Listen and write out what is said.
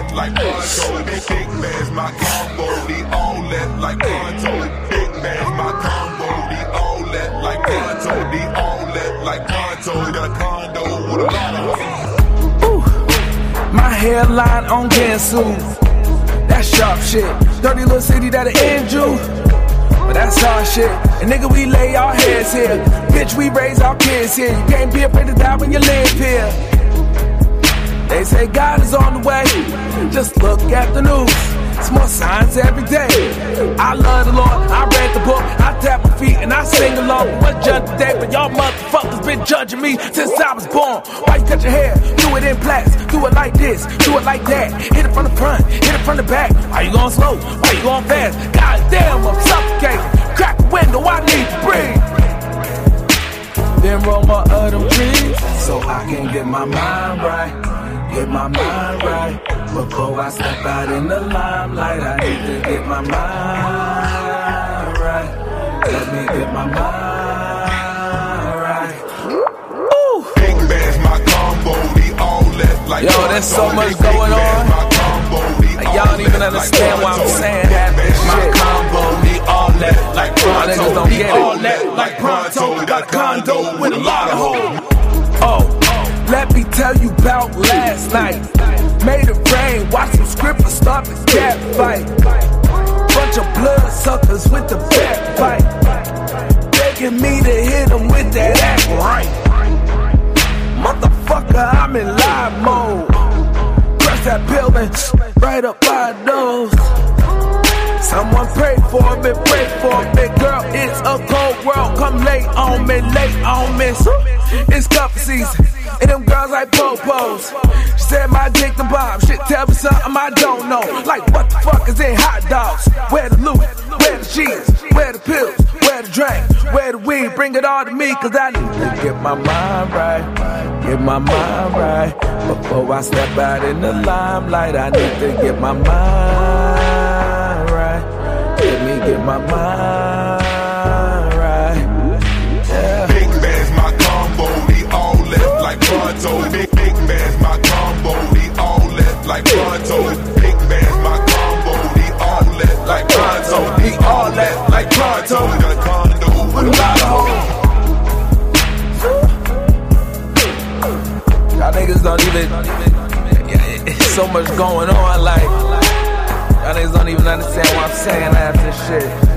that like Pronto. Big man's my combo, the all that like Pronto. Big man's my combo, the all that like Pronto. The all that like Pronto. Got a condo with a lot of hoes. My hairline on Gansu, that's sharp shit. Dirty little city that'll end you, but that's our shit. And nigga, we lay our heads here. Bitch, we raise our kids here. You can't be afraid to die when you live here. They say God is on the way, just look at the news. It's more signs every day. I love the Lord, I read the book, I tap my feet and I sing along. What judge today, but y'all motherfuckers been judging me since I was born. Why you cut your hair? Do it in plaits, do it like this, do it like that. Hit it from the front, hit it from the back. Why you going slow? Why you going fast? God damn, I'm suffocating. Crack the window, I need to breathe. Then roll my other trees, so I can get my mind right. Get my mind right. Before I step out in the limelight, I need to get my mind right. Let me get my mind right. Ooh. Big man's my combo, the all that like yo, there's so much going on. Like, y'all don't even understand why I'm saying that. My combo, the all that like Pronto. Niggas don't get it. All that like Pronto. Got a condo with a lot of hoes. Oh. Let me tell you about last night. Made it rain, watch some scrippers start the cat fight. Bunch of blood suckers with the back fight, begging me to hit them with that act right. Motherfucker, I'm in live mode. Crush that building right up by the nose. Someone pray for me, pray for me. Girl, it's a cold world. Come late on me, It's cup season, and them girls like po-pos. She said my dick the bomb. Shit, tell me something I don't know. Like what the fuck is in hot dogs? Where the loot? Where the cheese? Where the pills? Where the drink? Where the weed? Bring it all to me, cause I need to get my mind right. Get my mind right. Before I step out in the limelight, I need to get my mind right. Let me get my mind right. Yeah. Big man's my combo, the all left like Pronto. Big man's my combo, the all left like Pronto. Big man's my combo, the all left like Pronto. The all left like Pronto. Got a condo with a lot of hoes. Y'all niggas don't even. It's so much going on, like. Y'all niggas don't even understand what I'm saying after this shit.